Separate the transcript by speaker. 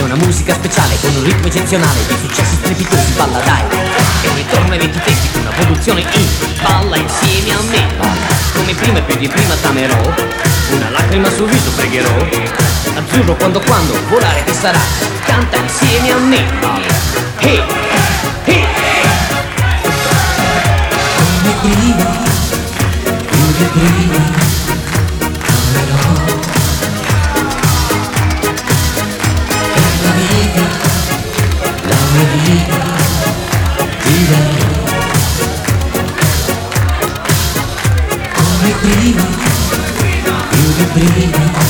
Speaker 1: una musica speciale con un ritmo eccezionale, di successi strepitosi, balla dai. E ritorno ai vecchi tempi con una produzione in balla insieme a me. Come prima e più di prima t'amerò, una lacrima sul viso pregherò. Azzurro quando volare ti sarà, canta insieme a me. Hey, hey.
Speaker 2: Come prima, più di prima, amerò. Per la mia vita, ti darò. Come prima, più di prima.